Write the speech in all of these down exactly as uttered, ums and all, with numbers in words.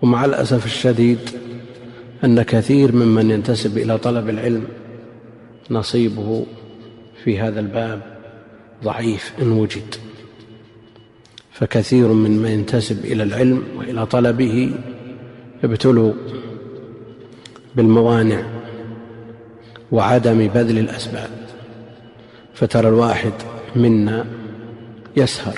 ومع الأسف الشديد أن كثير ممن ينتسب إلى طلب العلم نصيبه في هذا الباب ضعيف إن وجد، فكثير ممن ينتسب إلى العلم وإلى طلبه ابتلوا بالموانع وعدم بذل الأسباب، فترى الواحد منا يسهر،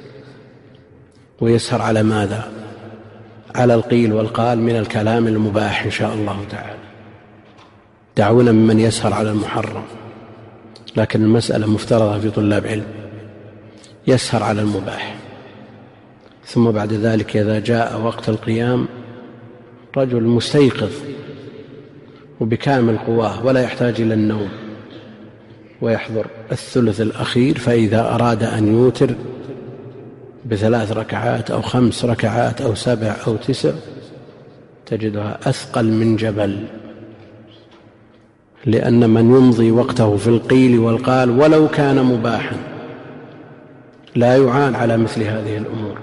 ويسهر على ماذا؟ على القيل والقال من الكلام المباح إن شاء الله تعالى. دعونا ممن يسهر على المحرم، لكن المسألة مفترضة في طلاب علم، يسهر على المباح، ثم بعد ذلك إذا جاء وقت القيام رجل مستيقظ وبكامل قواه ولا يحتاج إلى النوم، ويحضر الثلث الأخير، فإذا أراد أن يوتر بثلاث ركعات أو خمس ركعات أو سبع أو تسع تجدها أثقل من جبل، لأن من يمضي وقته في القيل والقال ولو كان مباحا لا يعان على مثل هذه الأمور،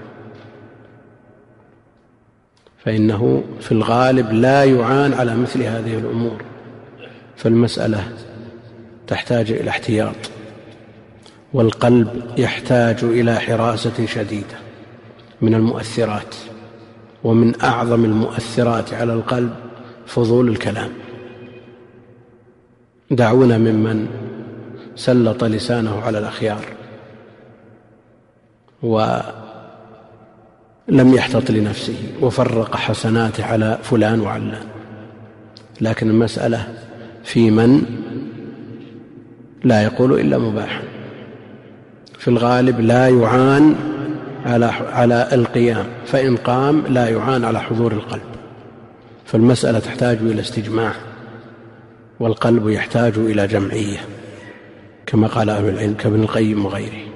فإنه في الغالب لا يعان على مثل هذه الأمور. فالمسألة تحتاج إلى احتياط، والقلب يحتاج إلى حراسة شديدة من المؤثرات، ومن أعظم المؤثرات على القلب فضول الكلام. دعونا ممن سلط لسانه على الأخيار ولم يحتط لنفسه وفرق حسناته على فلان وعلان، لكن المسألة في من لا يقول إلا مباحا، في الغالب لا يعان على على القيام، فإن قام لا يعان على حضور القلب. فالمسألة تحتاج إلى استجماع، والقلب يحتاج إلى جمعية كما قال أهل العلم كابن القيم وغيره.